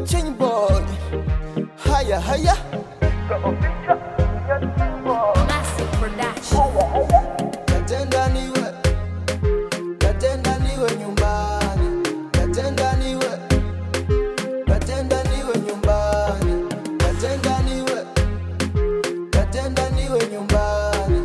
Chain boy, higher, higher. Massive production. Natenda niwe nyumbani. Natenda niwe nyumbani. Natenda niwe nyumbani.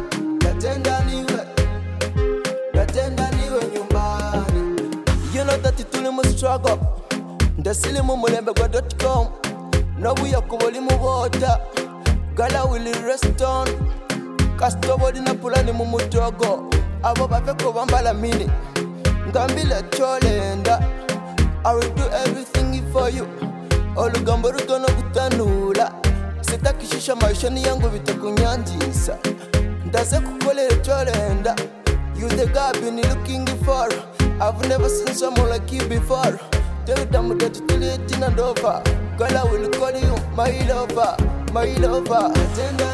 Natenda niwe nyumbani. You know that ituli mu struggle. Ndasili mu mulembe gwa.com. Nabuya kuboli mu bota. Gala will rest on. Kastobodi na pulani mu mutogo. Abo bafeko bambala mini. Ngambila cholenda. I will do everything for you. Olugambo rutono kutanula. Sitakishisha maishani yangu bitakunyanjisa. Ndaze kukolera cholenda. You the guy been looking for. I've never seen someone like you before. Tell them that to let in and over. Girl, I will call you my lover, my lover. Natenda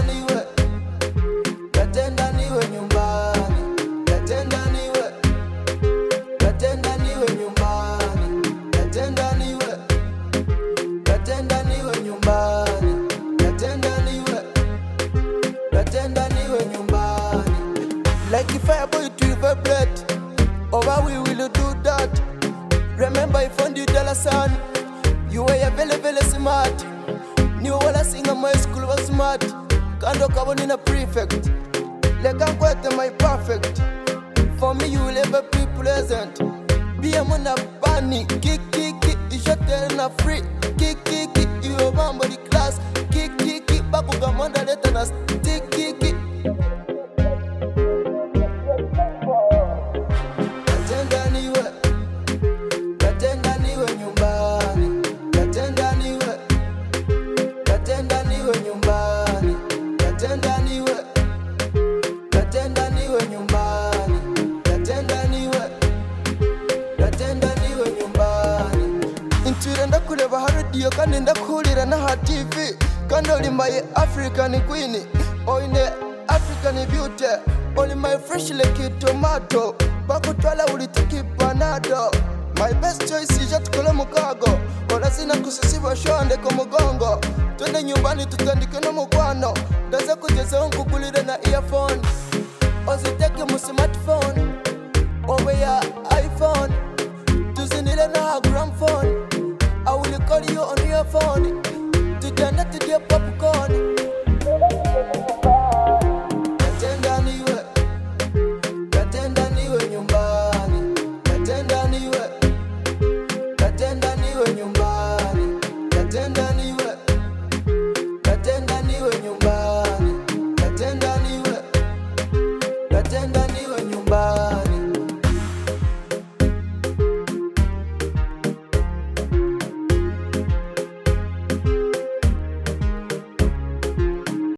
niwe nyumbani. Natenda niwe nyumbani. Natenda niwe nyumbani. Natenda niwe nyumbani. Like if I boy to vibrate, over we will do that. Remember I found you $, you were very very smart. Knew what I sing in my school was smart. Kando kaboni na prefect. Like I'm quite my perfect. For me you will ever be present. Be a man of bunny. Kick, you shot there na free. Kick, you a man body class. Kick, back with a man that let us stick. Natenda niwe nyumbani. Natenda niwe nyumbani. Natenda niwe nyumbani. Inturenda kureba radio kandi ndakurira na ha TV. Kandi oli my African queen. Oine African beauty. Only my fresh like tomato. Bakutwala ulitaki panado. My best choice is jatukole mukago. Ola sina kusisiba shonde ko mugongo. Twende nyumbani tutandike no mukwano. Ndaza kugeza nkugulire na earphone. Oziteke musima